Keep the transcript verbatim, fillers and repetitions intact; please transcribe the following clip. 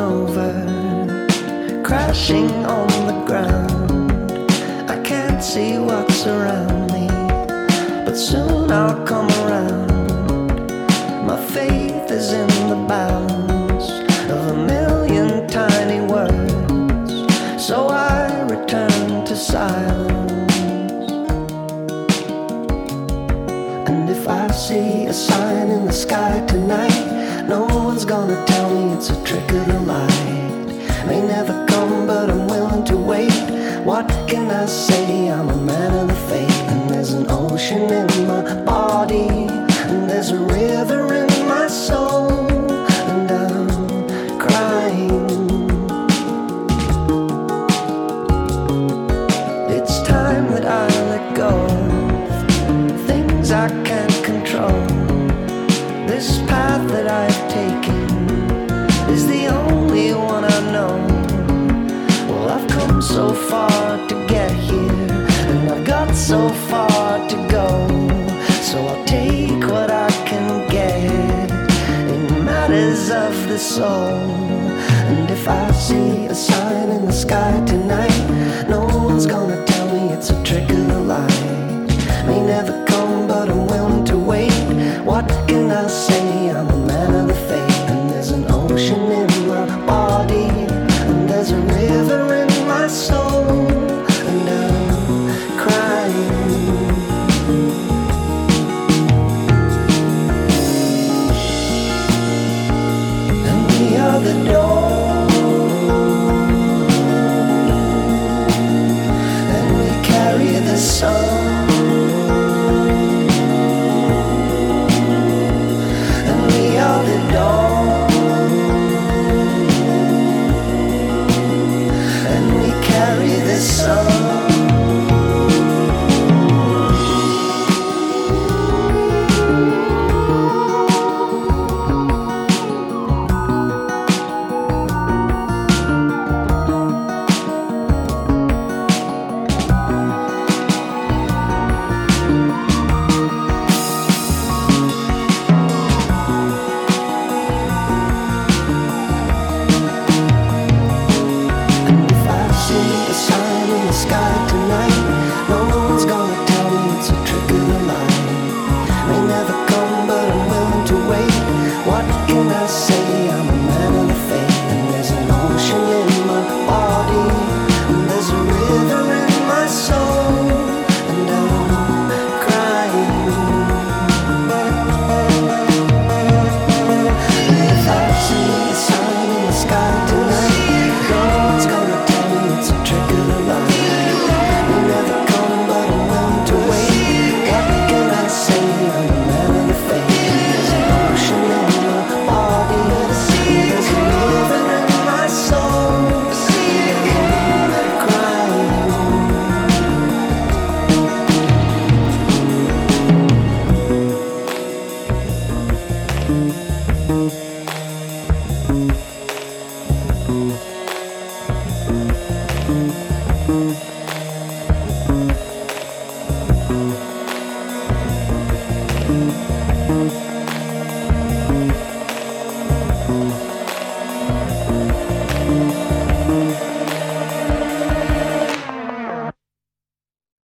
over, crashing on the ground. I can't see what's around me, but soon I'll come around. My faith is in the balance of a million tiny words, so I return to silence. And if I see a sign in the sky tonight, no one's gonna tell me it's a trick of the light. May never come, but I'm willing to wait. What can I say? I'm a man of the faith. And there's an ocean in my body, and there's a river in my soul, and I'm crying. It's time that I let go of things I can't control. This path that I've taken is the only one I know. Well, I've come so far to get here, and I've got so far to go. So I'll take what I can get in matters of the soul. And if I see a sign in the sky tonight,